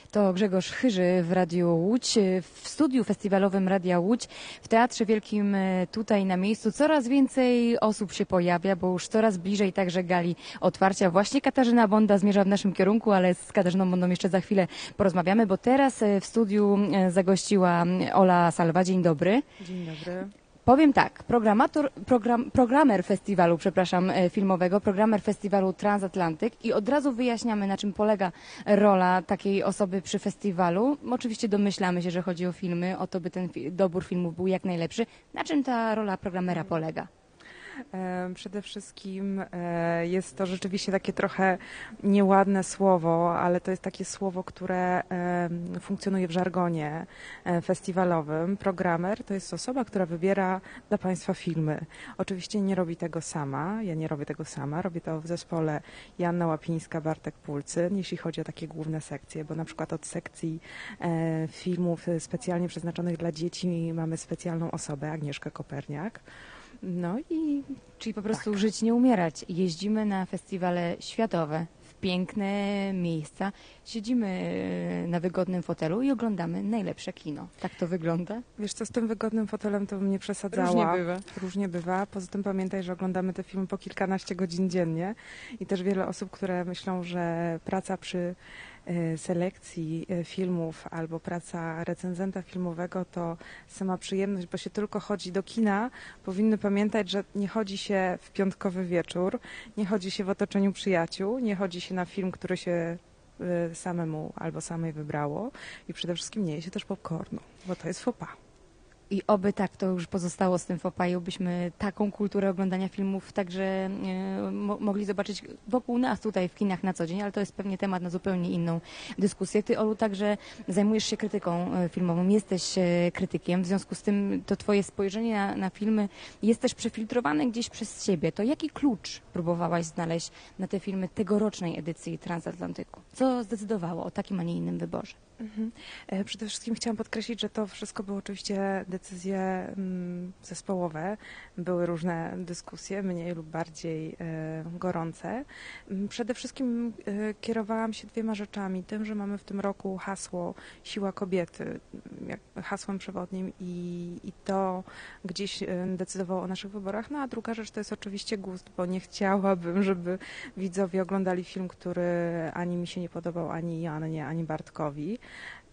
To Grzegorz Chyży w Radiu Łódź, w studiu festiwalowym Radia Łódź, w Teatrze Wielkim tutaj na miejscu. Coraz więcej osób się pojawia, bo już coraz bliżej także gali otwarcia. Właśnie Katarzyna Bonda zmierza w naszym kierunku, ale z Katarzyną Bondą jeszcze za chwilę porozmawiamy, bo teraz w studiu zagościła Ola Salwa. Dzień dobry. Dzień dobry. Powiem tak, programer festiwalu, filmowego, programer festiwalu Transatlantyk i od razu wyjaśniamy, na czym polega rola takiej osoby przy festiwalu. Oczywiście domyślamy się, że chodzi o filmy, o to, by ten dobór filmów był jak najlepszy. Na czym ta rola programera polega? Przede wszystkim jest to rzeczywiście takie trochę nieładne słowo, ale to jest takie słowo, które funkcjonuje w żargonie festiwalowym. Programer to jest osoba, która wybiera dla Państwa filmy. Oczywiście nie robi tego sama, ja nie robię tego sama, robię to w zespole Joanna Łapińska, Bartek Pulcyn, jeśli chodzi o takie główne sekcje, bo na przykład od sekcji filmów specjalnie przeznaczonych dla dzieci mamy specjalną osobę, Agnieszkę Koperniak. No i czyli po prostu żyć, nie umierać. Jeździmy na festiwale światowe, w piękne miejsca, siedzimy na wygodnym fotelu i oglądamy najlepsze kino. Tak to wygląda? Wiesz co, z tym wygodnym fotelem to bym nie przesadzała. Różnie bywa. Różnie bywa. Poza tym pamiętaj, że oglądamy te filmy po kilkanaście godzin dziennie i też wiele osób, które myślą, że praca przy selekcji filmów albo praca recenzenta filmowego to sama przyjemność, bo się tylko chodzi do kina, powinny pamiętać, że nie chodzi się w piątkowy wieczór, nie chodzi się w otoczeniu przyjaciół, nie chodzi się na film, który się samemu albo samej wybrało i przede wszystkim nie je się też popcornu, bo to jest faux pas. I oby tak to już pozostało z tym fopaju, byśmy taką kulturę oglądania filmów także mogli zobaczyć wokół nas tutaj w kinach na co dzień, ale to jest pewnie temat na zupełnie inną dyskusję. Ty, Olu, także zajmujesz się krytyką filmową, jesteś krytykiem, w związku z tym to twoje spojrzenie na filmy jest też przefiltrowane gdzieś przez siebie. To jaki klucz próbowałaś znaleźć na te filmy tegorocznej edycji Transatlantyku? Co zdecydowało o takim, a nie innym wyborze? Przede wszystkim chciałam podkreślić, że to wszystko były oczywiście decyzje zespołowe. Były różne dyskusje, mniej lub bardziej gorące. Przede wszystkim kierowałam się dwiema rzeczami. Tym, że mamy w tym roku hasło Siła kobiety, hasłem przewodnim i to gdzieś decydowało o naszych wyborach. No a druga rzecz to jest oczywiście gust, bo nie chciałabym, żeby widzowie oglądali film, który ani mi się nie podobał, ani Joannie, ani Bartkowi.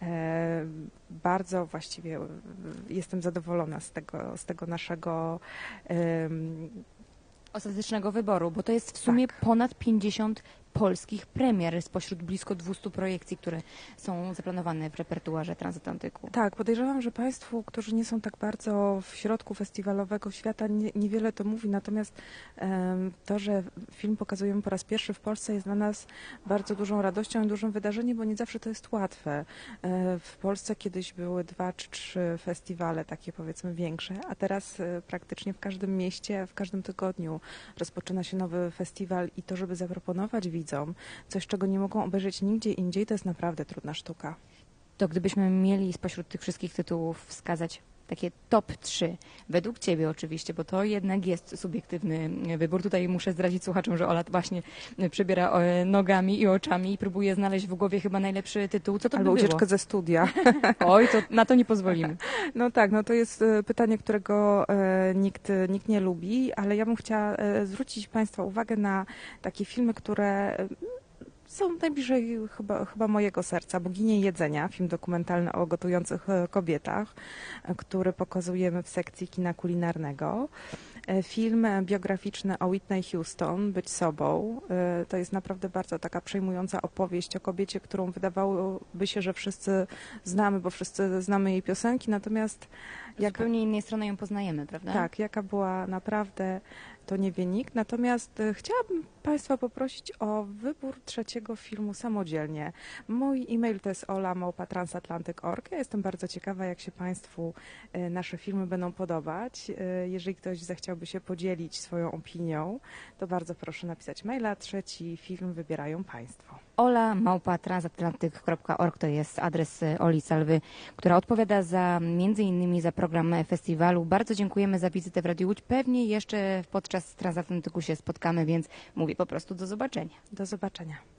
Bardzo właściwie jestem zadowolona z tego naszego ostatecznego wyboru, bo to jest w sumie ponad 50 polskich premier spośród blisko 200 projekcji, które są zaplanowane w repertuarze Transatlantyku. Tak, podejrzewam, że Państwu, którzy nie są tak bardzo w środku festiwalowego świata, niewiele to mówi, natomiast to, że film pokazujemy po raz pierwszy w Polsce jest dla nas bardzo dużą radością i dużym wydarzeniem, bo nie zawsze to jest łatwe. W Polsce kiedyś były 2 czy 3 festiwale, takie powiedzmy większe, a teraz praktycznie w każdym mieście, w każdym tygodniu rozpoczyna się nowy festiwal i to, żeby zaproponować widzom coś, czego nie mogą obejrzeć nigdzie indziej, to jest naprawdę trudna sztuka. To gdybyśmy mieli spośród tych wszystkich tytułów wskazać takie top 3, według Ciebie oczywiście, bo to jednak jest subiektywny wybór. Tutaj muszę zdradzić słuchaczom, że Ola właśnie przebiera nogami i oczami i próbuje znaleźć w głowie chyba najlepszy tytuł. Co to albo by było? Ucieczkę ze studia. Oj, to na to nie pozwolimy. No tak, no to jest pytanie, którego nikt nie lubi, ale ja bym chciała zwrócić Państwa uwagę na takie filmy, które są najbliżej chyba mojego serca. Boginie jedzenia, film dokumentalny o gotujących kobietach, który pokazujemy w sekcji kina kulinarnego. Film biograficzny o Whitney Houston, Być sobą. To jest naprawdę bardzo taka przejmująca opowieść o kobiecie, którą wydawałoby się, że wszyscy znamy, bo wszyscy znamy jej piosenki, natomiast z zupełnie innej strony ją poznajemy, prawda? Tak, jaka była naprawdę, to nie wie nikt. Natomiast chciałabym Państwa poprosić o wybór trzeciego filmu samodzielnie. Mój e-mail to jest ola@transatlantic.org. Ja jestem bardzo ciekawa, jak się Państwu nasze filmy będą podobać. Jeżeli ktoś zechciałby się podzielić swoją opinią, to bardzo proszę napisać maila. Trzeci film wybierają Państwo. ola@transatlantic.org to jest adres Oli Salwy, która odpowiada między innymi za program festiwalu. Bardzo dziękujemy za wizytę w Radiu Łódź. Pewnie jeszcze podczas Transatlantyku się spotkamy, więc mówię po prostu do zobaczenia. Do zobaczenia.